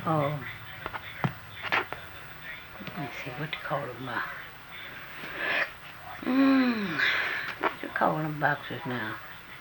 Oh, let me see what you call them. What you call them boxes now?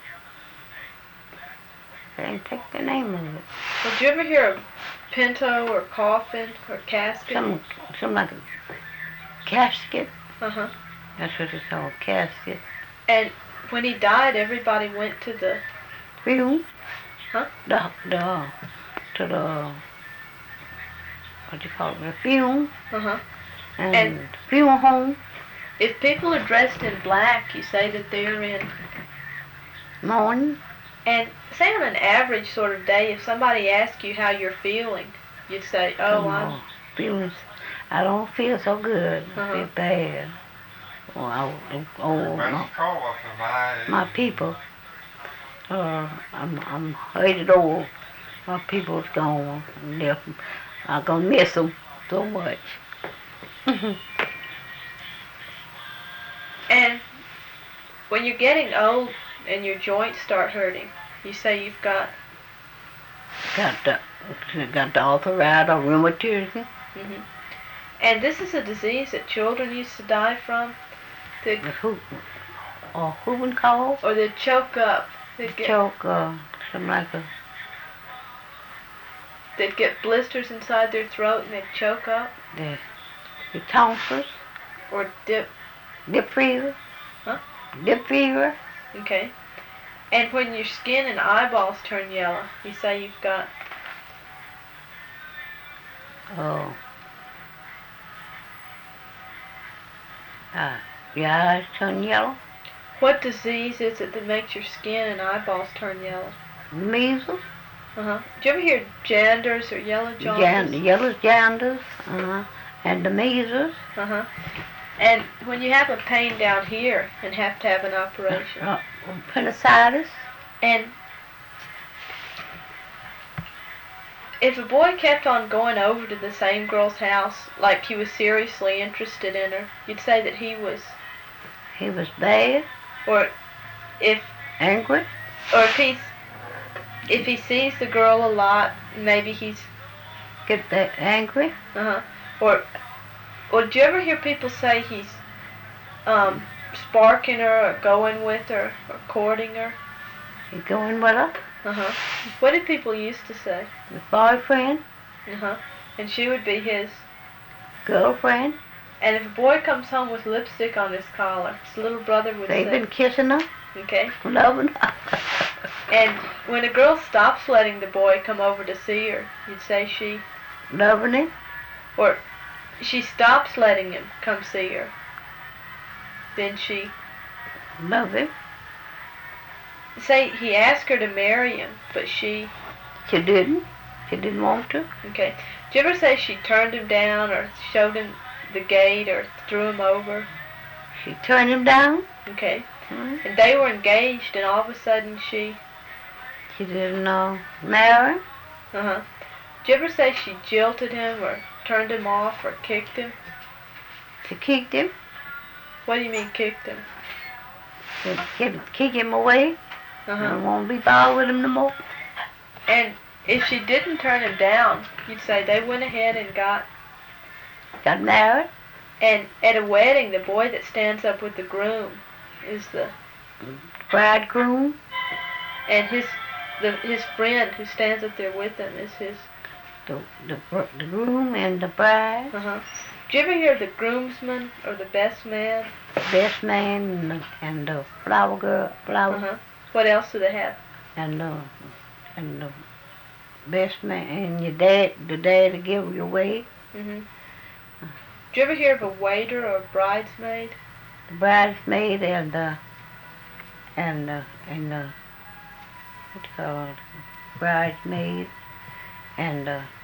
I can't take the name of it. Well, did you ever hear of pinto or coffin or casket? Some like a casket. Uh-huh. That's what it's called, casket. And when he died, everybody went to the... Funeral. Huh? To the, what you call it, the funeral. Uh-huh. And the funeral home. If people are dressed in black, you say that they're in... Mourning. And say on an average sort of day, if somebody asks you how you're feeling, you'd say, I'm... Feelings. I don't feel so good. I feel bad. My people. I'm hated old. My people's gone. I'm gonna miss them so much. And when you're getting old and your joints start hurting, you say you've got the arthritis or rheumatism. Mm-hmm. And this is a disease that children used to die from. Whooping cough? Or they'd choke up. Something like a... They'd get blisters inside their throat and they'd choke up. The tonsils. Or dip fever. Huh? Dip fever. Okay. And when your skin and eyeballs turn yellow, you say you've got... Your eyes turn yellow. What disease is it that makes your skin and eyeballs turn yellow? Measles. Uh-huh. Did you ever hear janders or yellow jaundice? Yellow jaundice. And the measles. Uh-huh. And when you have a pain down here and have to have an operation. Appendicitis. And if a boy kept on going over to the same girl's house, like he was seriously interested in her, you'd say that he was... He was bad. Or if... Angry. Or if he sees the girl a lot, maybe he's... Get that angry. Uh-huh. Or did you ever hear people say he's sparking her or going with her or courting her? He's going with her? Uh-huh. What did people used to say? His boyfriend. Uh-huh. And she would be his... girlfriend. And if a boy comes home with lipstick on his collar, his little brother would say... They've been kissing her. Okay. Loving her. And when a girl stops letting the boy come over to see her, you'd say she... Loving him. Or she stops letting him come see her. Then she... Love him. Say he asked her to marry him, but she... She didn't. She didn't want to. Okay. Did you ever say she turned him down or showed him the gate or threw him over? She turned him down. Okay. Mm-hmm. And they were engaged and all of a sudden she... She didn't marry him. Uh-huh. Did you ever say she jilted him or turned him off or kicked him? She kicked him. What do you mean kicked him? Kick him away. Uh-huh. I won't be bothered with him no more. And if she didn't turn him down, you'd say they went ahead and got married. And at a wedding, the boy that stands up with the groom is the bridegroom. And his friend who stands up there with him is his... The groom and the bride. Uh-huh. Did you ever hear the groomsman or the best man? The best man and the flower girl. Uh-huh. What else do they have? And the best man and your dad, the dad to give you away. Mm-hmm. Did you ever hear of a waiter or a bridesmaid? The bridesmaid and the what you call it? Bridesmaid and